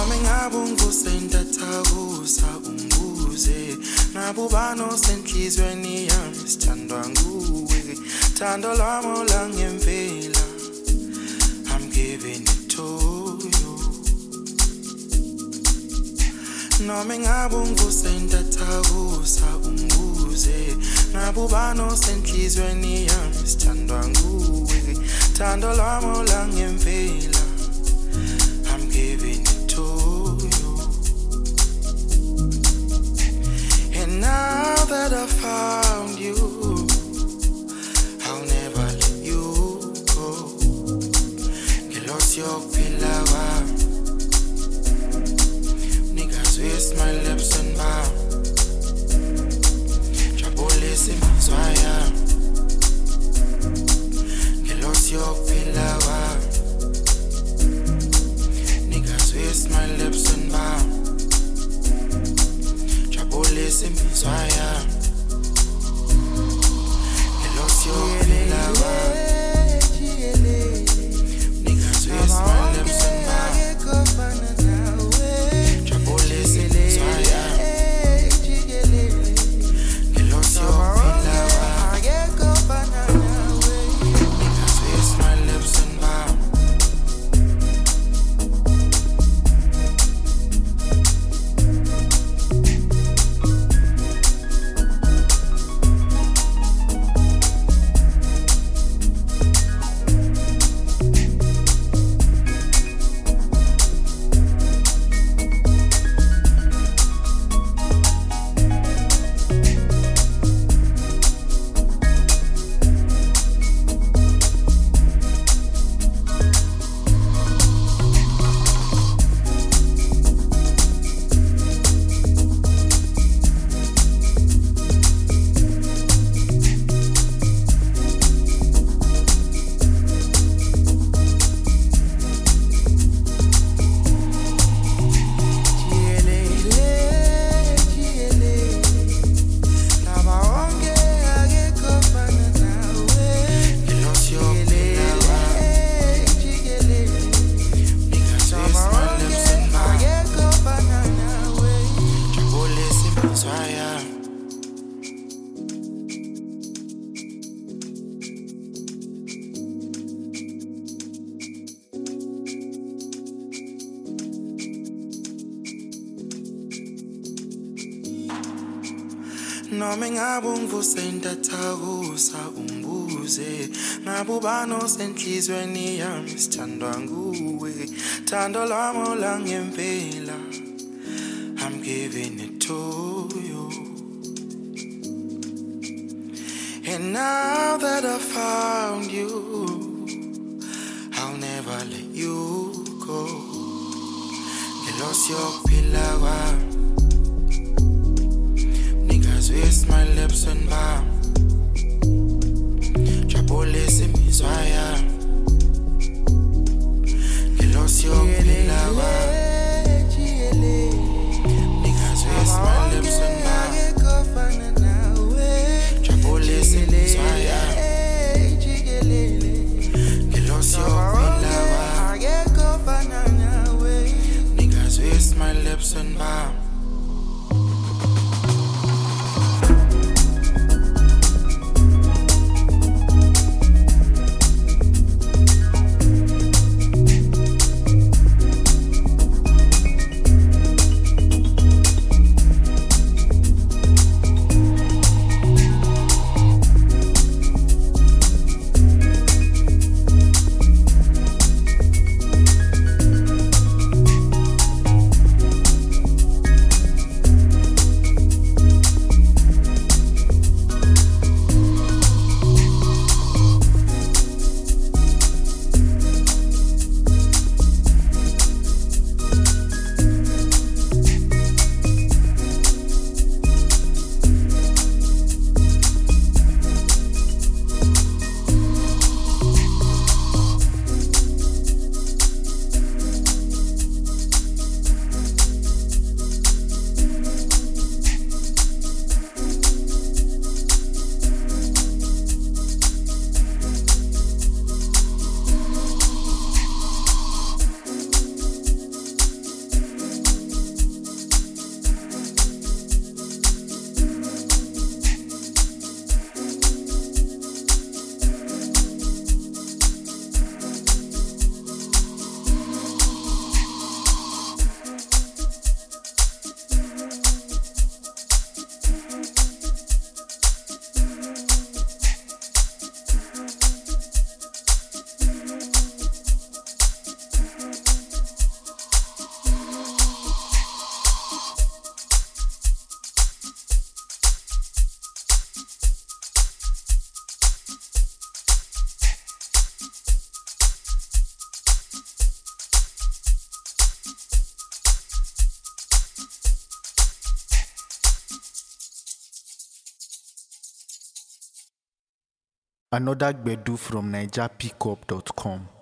noma ngabe ungusenta thakusa umbuze ngabe ubani senhlizweni yami sithandwa nguwe thando lwami langempela I'm giving it to you noma ngabe ungusenta thakusa umbuze ngabe ubani senhlizweni yami sithandwa nguwe thando lwami langempela I'm giving it to you. And now that I found you, I'll never let you go. Get lost your pillar. Niggas waste my lips and bow. Trouble in my swire. Get lost your pillar. Waste my lips and bow. Trouble is in me, so I am. You lost your pillow. Niggas waste my lips and bow. Trouble is in me, so I am. You lost your pillow. Niggas waste my lips and bow. Noma ngabe ungusenta thakusa umbuze ngabe ubani senhlizweni yami sithandwa nguwe thando lwami langempela I'm giving it to you and now that I found you I'll never let you go you lost your pillow waste my lips and bow. Trouble is in me, so I am. You lost your pillow. Niggas waste my lips and bow. Trouble is in me, so I am. You lost your pillow. Niggas waste my lips and bow. Another Gbedu from NigerPickup.com.